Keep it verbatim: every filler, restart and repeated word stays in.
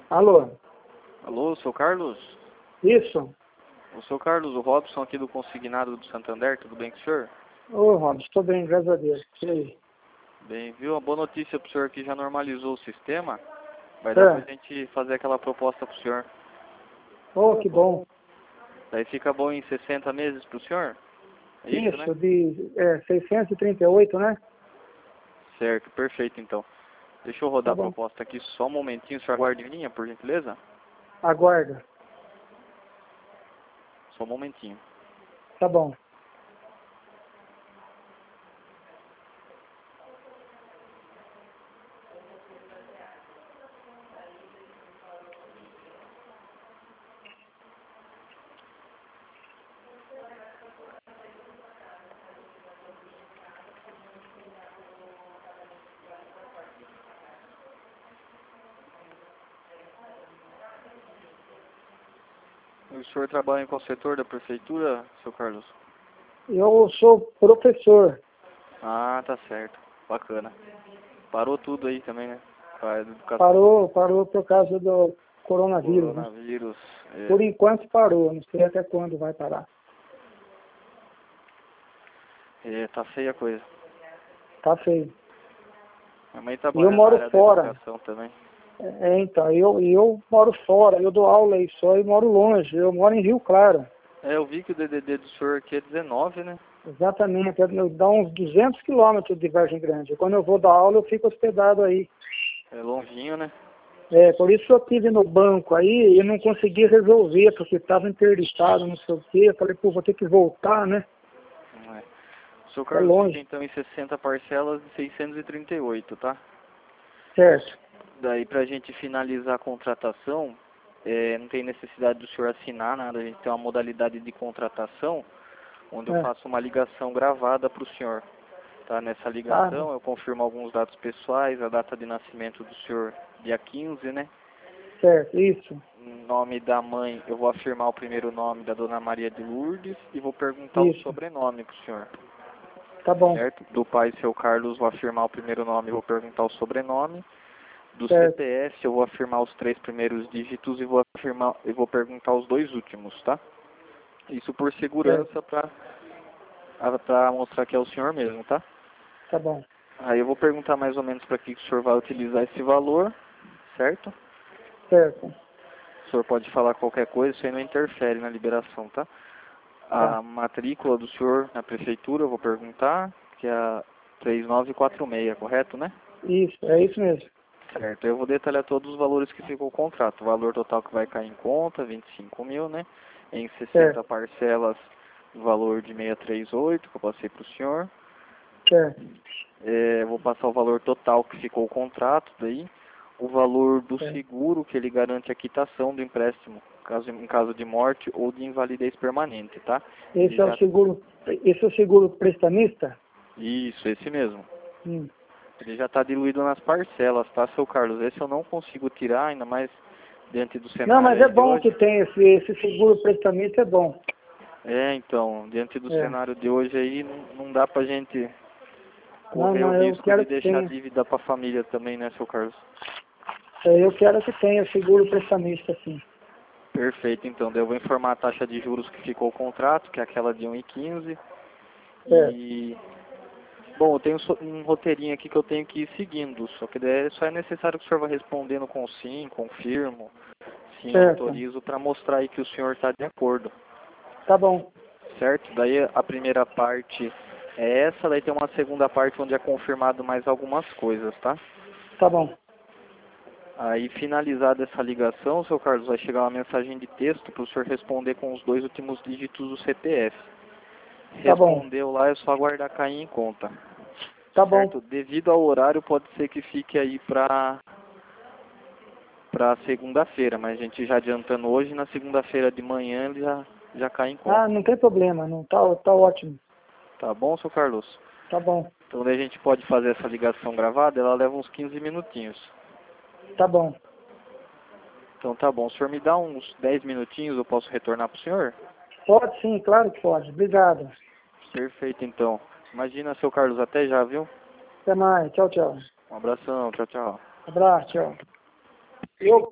Alô? Alô, seu Carlos? Isso? O seu Carlos, o Robson aqui do Consignado do Santander, tudo bem com o senhor? Ô, Robson, estou bem, graças a Deus. E aí? Bem, viu? A boa notícia pro senhor que já normalizou o sistema. Vai dar É. pra gente fazer aquela proposta pro senhor. Oh, que bom. Daí fica bom em sessenta meses pro senhor? É isso, Isso, né? de é, seiscentos e trinta e oito, né? Certo, perfeito então. Deixa eu rodar Tá a bom. proposta aqui só um momentinho, o senhor aguarde em linha, por gentileza? Aguarda. Só um momentinho. Tá bom. O senhor trabalha em qual setor da prefeitura, seu Carlos? Eu sou professor. Ah, tá certo. Bacana. Parou tudo aí também, né? A educação. Parou, parou por causa do coronavírus, né? Coronavírus. É. Por enquanto parou, não sei até quando vai parar. É, tá feia a coisa. Tá feio. Minha mãe E trabalha eu na moro área da fora. educação também. É, então, eu, eu moro fora, eu dou aula aí só e moro longe. Eu moro em Rio Claro. É, eu vi que o D D D do senhor aqui é dezenove, né? Exatamente, dá uns duzentos quilômetros de Vargem Grande. Quando eu vou dar aula, eu fico hospedado aí. É longinho, né? É, por isso eu estive no banco aí e não consegui resolver, porque estava interditado, não sei o quê. Eu falei, pô, vou ter que voltar, né? Não é. O seu É Carlos longe. fica então em sessenta parcelas de seiscentos e trinta e oito, tá? Certo. Daí pra gente finalizar a contratação, é, não tem necessidade do senhor assinar nada, a gente tem uma modalidade de contratação, onde eu É. faço uma ligação gravada para o senhor. Tá? Nessa Ah, ligação eu confirmo alguns dados pessoais, a data de nascimento do senhor, dia quinze, né? certo, isso. Nome da mãe, eu vou afirmar o primeiro nome da Dona Maria de Lourdes e vou perguntar o Isso. sobrenome para o senhor. Tá bom. Certo? Do pai, seu Carlos, vou afirmar o primeiro nome e vou perguntar o sobrenome. Do Certo. C P F eu vou afirmar os três primeiros dígitos e vou afirmar e vou perguntar os dois últimos, tá? Isso por segurança para para mostrar que é o senhor mesmo, tá? Tá bom. Aí eu vou perguntar mais ou menos para que, que o senhor vai utilizar esse valor, certo? Certo. O senhor pode falar qualquer coisa, isso aí não interfere na liberação, tá? Tá. A matrícula do senhor na prefeitura, eu vou perguntar, que é a três nove quatro seis, correto, né? Isso, é isso mesmo. Certo, eu vou detalhar todos os valores que ficou o contrato. O valor total que vai cair em conta, vinte e cinco mil, né? Em sessenta Certo. parcelas, o valor de seiscentos e trinta e oito, que eu passei para o senhor. Certo. É, vou passar o valor total que ficou o contrato, daí. O valor do Certo. seguro que ele garante a quitação do empréstimo, caso, em caso de morte ou de invalidez permanente, tá? Esse Ele é o já... seguro, esse é o seguro prestamista? Isso, esse mesmo. Hum. Ele já está diluído nas parcelas, tá, seu Carlos? Esse eu não consigo tirar, ainda mais diante do Não, cenário mas é aí de bom hoje. que tem esse, esse seguro prestamista, é bom. É, então, diante do É. cenário de hoje aí, não, não dá pra gente Não, correr o não, eu risco de quero que deixar tenha. dívida pra família também, né, seu Carlos? É, eu quero que tenha seguro prestamista, sim. Perfeito, então. Daí eu vou informar a taxa de juros que ficou o contrato, que é aquela de um vírgula quinze. Certo. E... Bom, eu tenho so- um roteirinho aqui que eu tenho que ir seguindo, só que daí só é necessário que o senhor vá respondendo com sim, confirmo, sim, Certo. autorizo, para mostrar aí que o senhor está de acordo, Tá bom. certo? Daí a primeira parte é essa, daí tem uma segunda parte onde é confirmado mais algumas coisas, tá? Tá bom. Aí finalizada essa ligação, seu Carlos, vai chegar uma mensagem de texto para o senhor responder com os dois últimos dígitos do C P F. Tá bom. Respondeu lá, é só aguardar cair em conta. Tá bom. Certo? Devido ao horário, pode ser que fique aí para para segunda-feira, mas a gente já adiantando hoje, na segunda-feira de manhã ele já, já cai em Ah, conta. não tem problema, não. Tá, tá ótimo. Tá bom, seu Carlos? Tá bom. Então daí a gente pode fazer essa ligação gravada, ela leva uns quinze minutinhos. Tá bom. Então tá bom, o senhor me dá uns dez minutinhos, eu posso retornar pro senhor? Pode sim, claro que pode. Obrigado. Perfeito, então. Imagina, seu Carlos, até já, viu? Até mais. Tchau, tchau. Um abração, tchau, tchau. Abraço, tchau. Eu